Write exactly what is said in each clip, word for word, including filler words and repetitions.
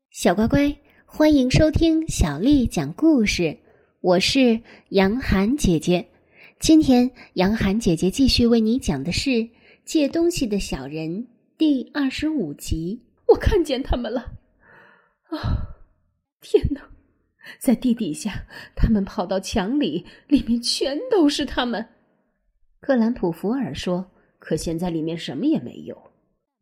小乖乖，欢迎收听小丽讲故事，我是杨涵姐姐。今天杨涵姐姐继续为你讲的是《借东西的小人》第二十五集。 我看见他们了！啊，天哪，在地底下，他们跑到墙里，里面全都是他们。 克兰普福尔说，可现在里面什么也没有。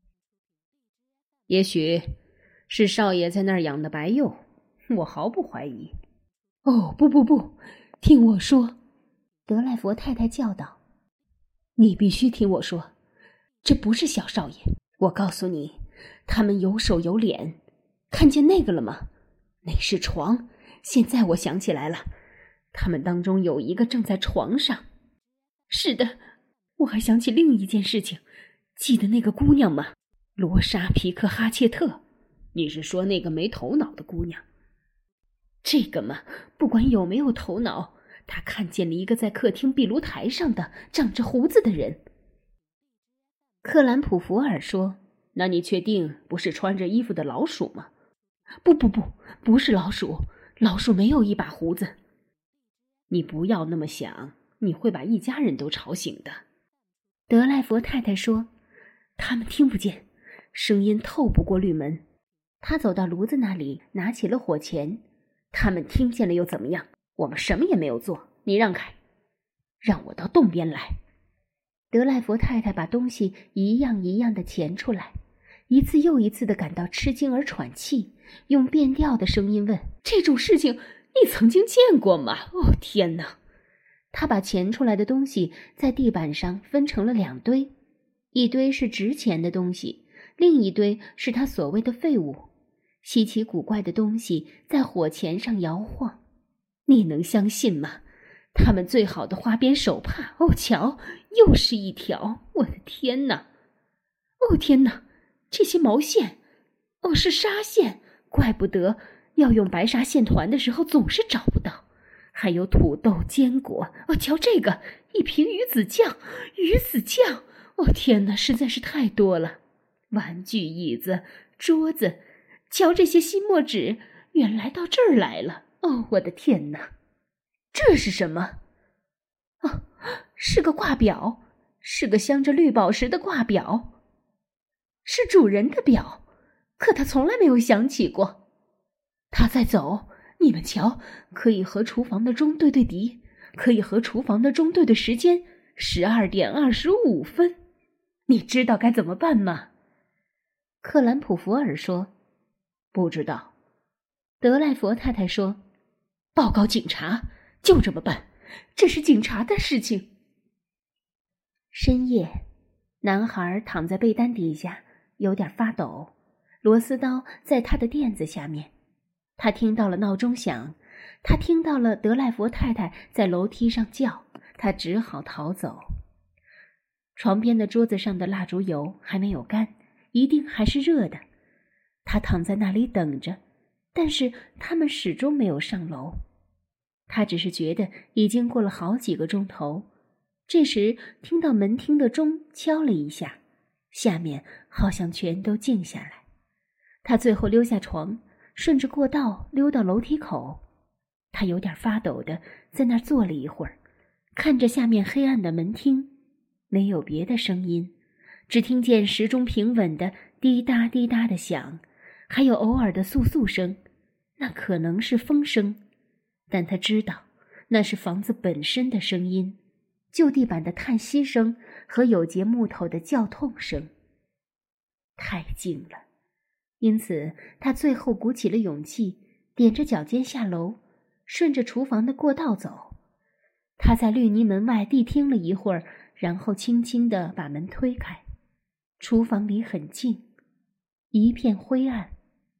也许是少爷在那儿养的白鼬，我毫不怀疑。哦，不不不，听我说， 德赖佛太太叫道。 你必须听我说，这不是小少爷。我告诉你，他们有手有脸。看见那个了吗？那是床。现在我想起来了，他们当中有一个正在床上。是的，我还想起另一件事情，记得那个姑娘吗？罗莎·皮克哈切特。你是说那个没头脑的姑娘？这个嘛，不管有没有头脑，她看见了一个在客厅壁炉台上的长着胡子的人。 克兰普福尔说，那你确定不是穿着衣服的老鼠吗？ 不不不，不是老鼠，老鼠没有一把胡子。你不要那么想，你会把一家人都吵醒的。 德赖佛太太说， 他们听不见，声音透不过绿门。 他走到炉子那里，拿起了火钳。 他们听见了又怎么样？我们什么也没有做，你让开，让我到洞边来。 德赖佛太太把东西一样一样地钳出来，一次又一次地感到吃惊而喘气，用变调的声音问， 这种事情你曾经见过吗？哦，天哪！ 他把钳出来的东西在地板上分成了两堆，一堆是值钱的东西，另一堆是他所谓的废物。稀奇古怪的东西在火钳上摇晃， 你能相信吗？他们最好的花边手帕，哦，瞧，又是一条！我的天哪！哦，天哪！这些毛线，哦，是纱线，怪不得要用白纱线团的时候总是找不到。还有土豆、坚果，哦，瞧这个，一瓶鱼子酱，鱼子酱，哦，天哪，实在是太多了。玩具椅子、桌子，瞧这些吸墨纸，原来到这儿来了。哦，我的天哪！这是什么？哦，是个挂表，是个镶着绿宝石的挂表，是主人的表，可他从来没有想起过。他在走，你们瞧，可以和厨房的钟对对笛，可以和厨房的钟对对时间，十二点二十五分。你知道该怎么办吗？ 克兰普福尔说， 不知道。 德赖佛太太说， 报告警察，就这么办，这是警察的事情。 深夜，男孩躺在被单底下，有点发抖，螺丝刀在他的垫子下面。他听到了闹钟响，他听到了德赖佛太太在楼梯上叫，他只好逃走。床边的桌子上的蜡烛油还没有干，一定还是热的。他躺在那里等着，但是他们始终没有上楼。他只是觉得已经过了好几个钟头。这时听到门厅的钟敲了一下，下面好像全都静下来。他最后溜下床，顺着过道溜到楼梯口。他有点发抖的在那儿坐了一会儿，看着下面黑暗的门厅，没有别的声音，只听见时钟平稳的滴答滴答的响，还有偶尔的簌簌声，那可能是风声，但他知道那是房子本身的声音，旧地板的叹息声和有节木头的叫痛声。太静了，因此他最后鼓起了勇气，踮着脚尖下楼，顺着厨房的过道走。他在绿泥门外谛听了一会儿，然后轻轻地把门推开。厨房里很静，一片灰暗。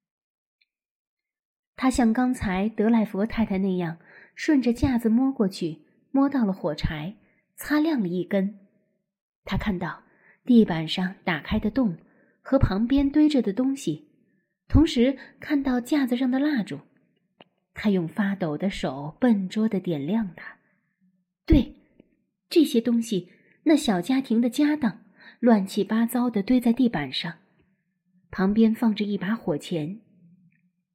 他像刚才德赖佛太太那样，顺着架子摸过去，摸到了火柴，擦亮了一根。他看到地板上打开的洞和旁边堆着的东西，同时看到架子上的蜡烛。他用发抖的手笨拙地点亮它。对，这些东西，那小家庭的家当，乱七八糟地堆在地板上，旁边放着一把火钳。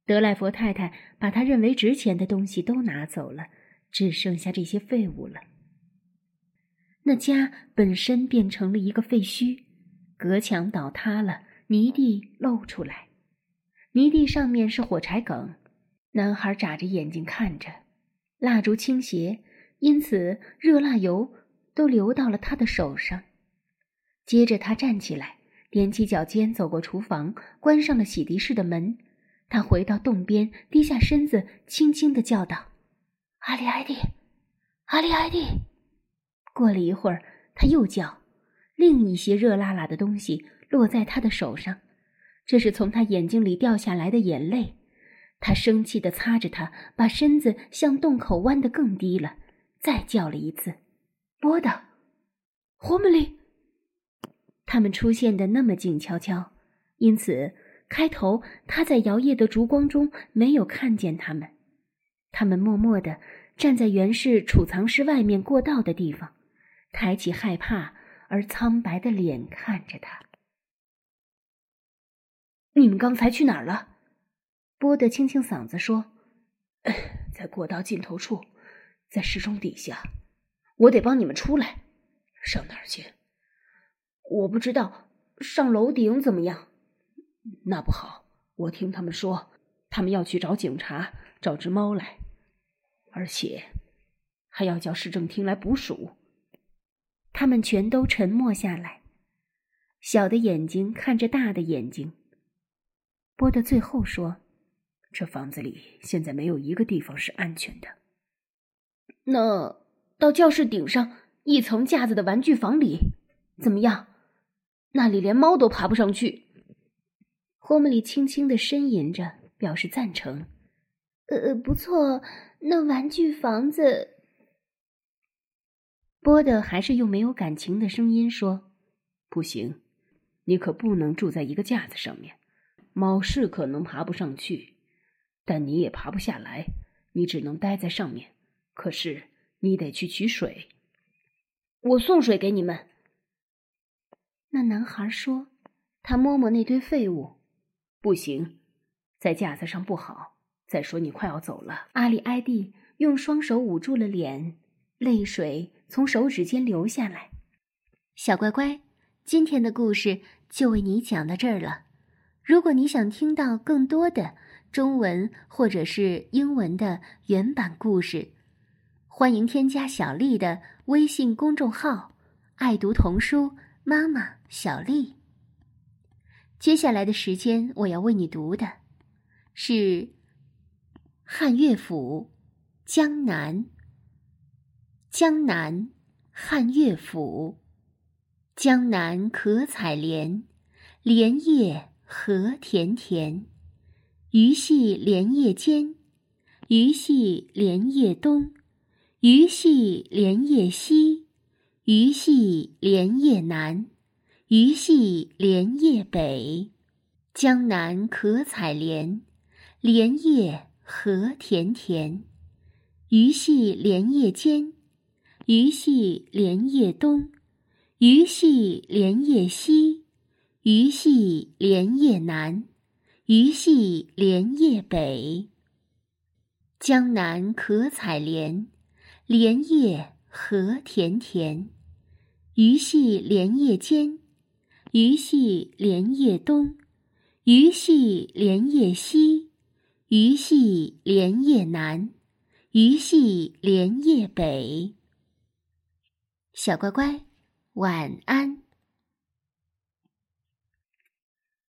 德赖佛太太把他认为值钱的东西都拿走了，只剩下这些废物了。那家本身变成了一个废墟，隔墙倒塌了，泥地露出来，泥地上面是火柴梗。男孩眨着眼睛看着，蜡烛倾斜，因此热蜡油都流到了他的手上。接着他站起来，踮起脚尖走过厨房，关上了洗涤室的门。他回到洞边，低下身子，轻轻地叫道：“阿里埃蒂，阿里埃蒂。”过了一会儿，他又叫，另一些热辣辣的东西落在他的手上，这是从他眼睛里掉下来的眼泪。他生气地擦着它，把身子向洞口弯得更低了，再叫了一次：“波的，霍姆里。”他们出现得那么静悄悄，因此开头他在摇曳的烛光中没有看见他们。他们默默地站在原氏储藏室外面过道的地方，抬起害怕而苍白的脸看着他。“你们刚才去哪儿了？”波德清清嗓子说：“在过道尽头处，在时钟底下。我得帮你们出来。”“上哪儿去？”“我不知道，上楼顶怎么样？”“那不好，我听他们说，他们要去找警察，找只猫来，而且还要叫市政厅来捕鼠。”他们全都沉默下来，小的眼睛看着大的眼睛。波德最后说：“这房子里现在没有一个地方是安全的。”“那到教室顶上一层架子的玩具房里怎么样？那里连猫都爬不上去。”霍姆里轻轻地呻吟着，表示赞成。“呃，不错，那玩具房子……”波德还是用没有感情的声音说：“不行，你可不能住在一个架子上面。猫是可能爬不上去，但你也爬不下来，你只能待在上面。可是你得去取水。”“我送水给你们。”那男孩说，他摸摸那堆废物。“不行，在架子上不好。再说你快要走了。”阿里埃蒂用双手捂住了脸，泪水从手指间流下来。“小乖乖，今天的故事就为你讲到这儿了。如果你想听到更多的中文或者是英文的原版故事，欢迎添加小丽的微信公众号“爱读童书妈妈小丽”。接下来的时间，我要为你读的是汉乐府《江南》。江南，汉乐府。江南可采莲，莲叶何田田。鱼戏莲叶间，鱼戏莲叶东。鱼戏莲叶西，鱼戏莲叶南。鱼戏莲叶北。江南可采莲，莲叶何田田。鱼戏莲叶间，鱼戏莲叶东。鱼戏莲叶西，鱼戏莲叶南。鱼戏莲叶北。江南可采莲，莲叶何田田。鱼戏莲叶间，鱼戏莲叶东。鱼戏莲叶西，鱼戏莲叶南。鱼戏莲叶北。小乖乖，晚安。